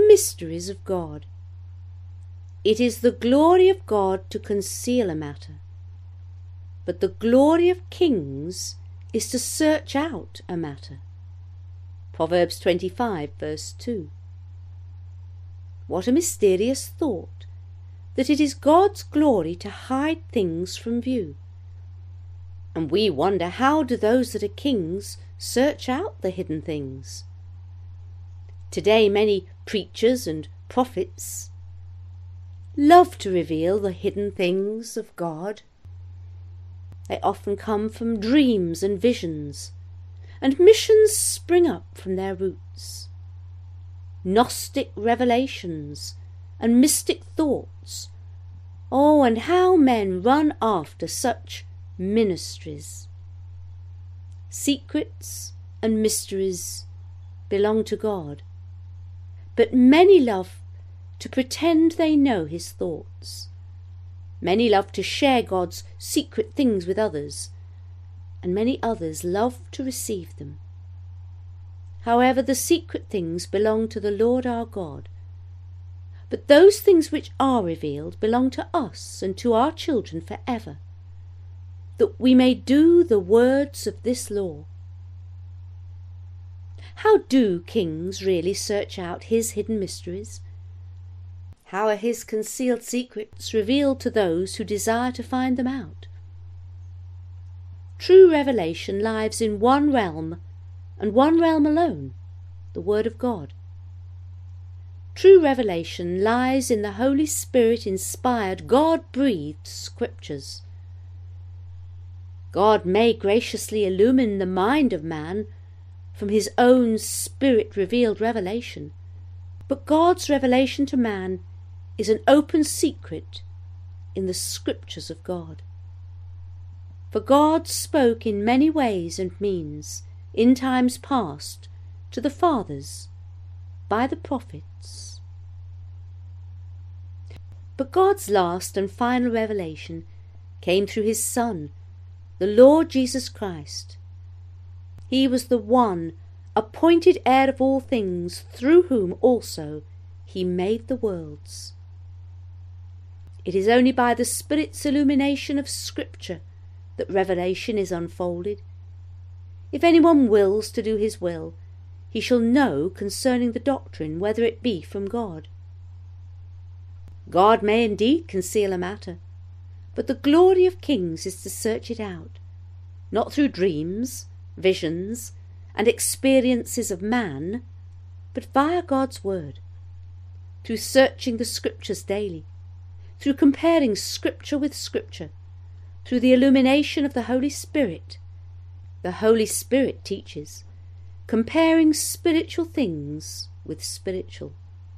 mysteries of God. It is the glory of God to conceal a matter, but the glory of kings is to search out a matter. Proverbs 25, verse 2. What a mysterious thought, that it is God's glory to hide things from view. And we wonder, how do those that are kings search out the hidden things? Today many preachers and prophets love to reveal the hidden things of God. They often come from dreams and visions, and missions spring up from their roots. Gnostic revelations and mystic thoughts. Oh, and how men run after such ministries. Secrets and mysteries belong to God, but many love to pretend they know his thoughts. Many love to share God's secret things with others, and many others love to receive them. However, the secret things belong to the Lord our God, but those things which are revealed belong to us and to our children forever, that we may do the words of this law. How do kings really search out his hidden mysteries? How are his concealed secrets revealed to those who desire to find them out? True revelation lies in one realm, and one realm alone, the Word of God. True revelation lies in the Holy Spirit-inspired, God-breathed Scriptures. God may graciously illumine the mind of man from his own Spirit-revealed revelation, but God's revelation to man is an open secret in the Scriptures of God. For God spoke in many ways and means in times past to the fathers by the prophets. But God's last and final revelation came through his Son, the Lord Jesus Christ. He was the one appointed heir of all things, through whom also he made the worlds. It is only by the Spirit's illumination of Scripture that revelation is unfolded. If anyone wills to do his will, he shall know concerning the doctrine whether it be from God. God may indeed conceal a matter, but the glory of kings is to search it out, not through dreams, visions, and experiences of man, but via God's word, through searching the Scriptures daily, through comparing Scripture with Scripture, through the illumination of the Holy Spirit. The Holy Spirit teaches, comparing spiritual things with spiritual.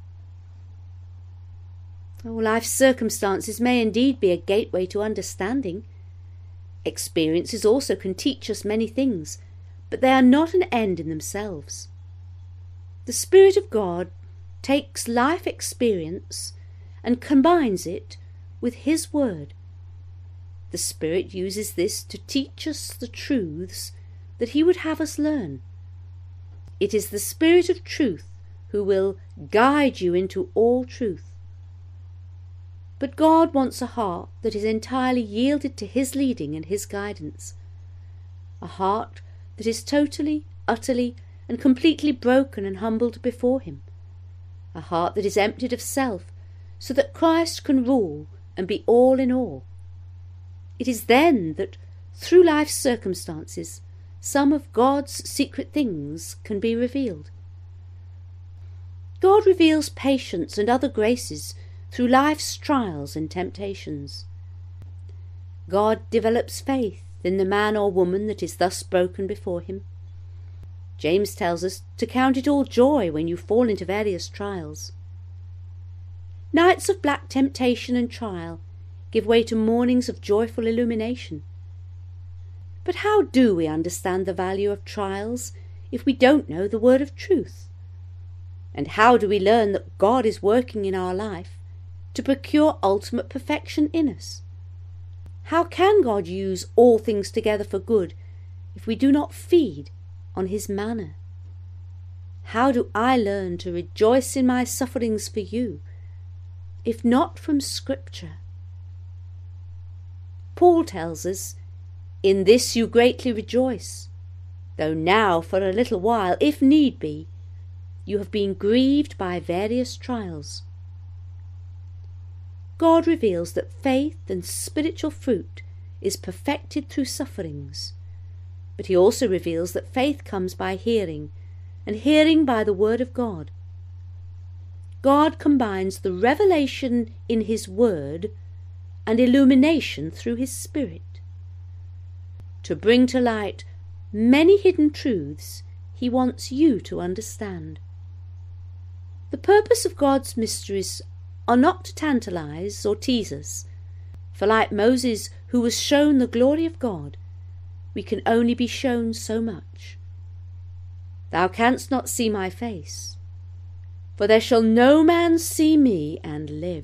Oh, life's circumstances may indeed be a gateway to understanding. Experiences also can teach us many things, but they are not an end in themselves. The Spirit of God takes life experience and combines it with his word. The Spirit uses this to teach us the truths that he would have us learn. It is the Spirit of truth who will guide you into all truth. But God wants a heart that is entirely yielded to his leading and his guidance, a heart that is totally, utterly, and completely broken and humbled before him, a heart that is emptied of self, so that Christ can rule and be all in all. It is then that, through life's circumstances, some of God's secret things can be revealed. God reveals patience and other graces through life's trials and temptations. God develops faith in the man or woman that is thus broken before him. James tells us to count it all joy when you fall into various trials. Nights of black temptation and trial give way to mornings of joyful illumination. But how do we understand the value of trials if we don't know the word of truth? And how do we learn that God is working in our life to procure ultimate perfection in us? How can God use all things together for good if we do not feed on his manna? How do I learn to rejoice in my sufferings for you, if not from Scripture? Paul tells us, "In this you greatly rejoice, though now for a little while, if need be, you have been grieved by various trials." God reveals that faith and spiritual fruit is perfected through sufferings, but he also reveals that faith comes by hearing, and hearing by the word of God. God combines the revelation in his word and illumination through his Spirit. To bring to light many hidden truths he wants you to understand. The purpose of God's mysteries are not to tantalize or tease us, for like Moses, who was shown the glory of God, we can only be shown so much. "Thou canst not see my face, for there shall no man see me and live."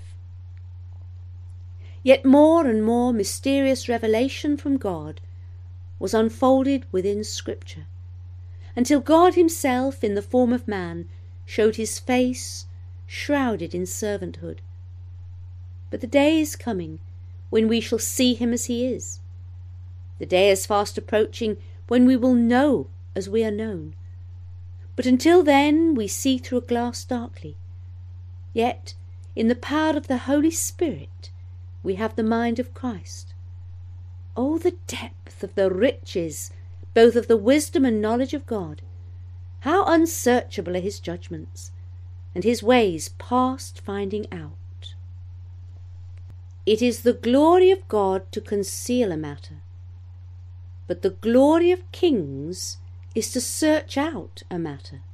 Yet more and more mysterious revelation from God was unfolded within Scripture, until God himself, in the form of man, showed his face shrouded in servanthood. But the day is coming when we shall see him as he is. The day is fast approaching when we will know as we are known. But until then we see through a glass darkly. Yet in the power of the Holy Spirit we have the mind of Christ. Oh, the depth of the riches, both of the wisdom and knowledge of God! How unsearchable are his judgments, and his ways past finding out. It is the glory of God to conceal a matter, but the glory of kings is to search out a matter.